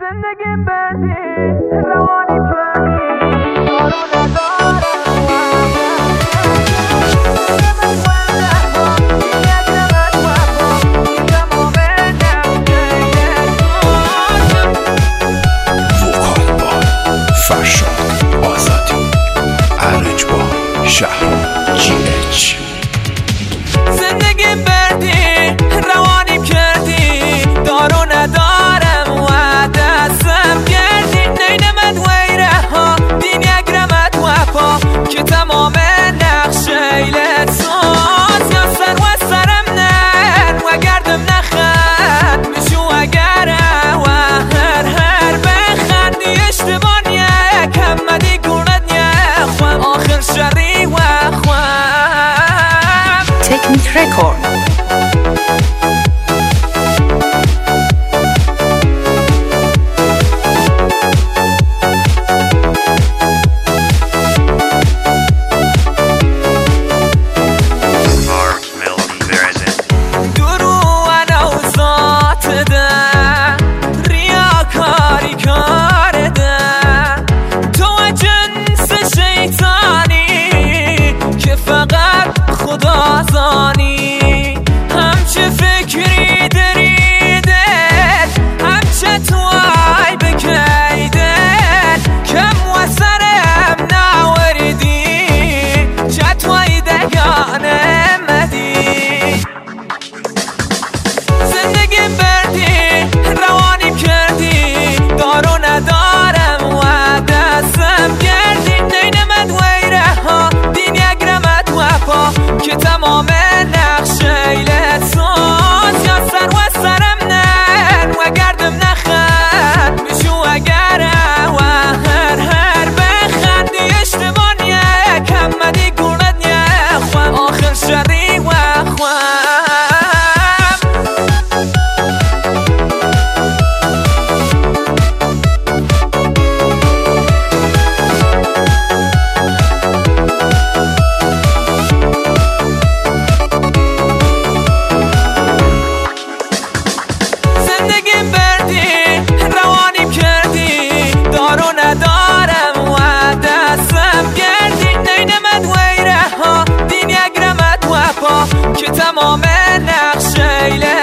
زندگیم بردی روانیم کردی دارو ندارم فرشاد آزادی ارجبار شهر GH زندگیم بردی روانیم کردی دارو ندارم و دستم کردی نینمت ویره ها دین یگرمت و پا که تمام نقشیلت ساز یا سر و سرم نر و گردم نخند بشو اگره و هر بخندی اشتبان یک همدی گونت یک خوام آخر شری و خوام Technic Record. خدازانی همچه فکری دریدت همچه توای بکیدت کم و سرم ناوردی چه توی دگانه مدی زندگیم بردی روانیم کردی دارو ندارم و دستم کردی نینمت ویره ها دین یگرمت و پا که تمام نقشیلت ساز یا سر و سرم نر و گردم نخند بشو اگره و هر بخندی اشتبان یک همدی گونت یک خوام آخر شری و خوام زندگیم بردی روانیم کردی دارو ندارم و دستم کردی نینمت ویره ها دین یگرمت و پا که تمام نقشیله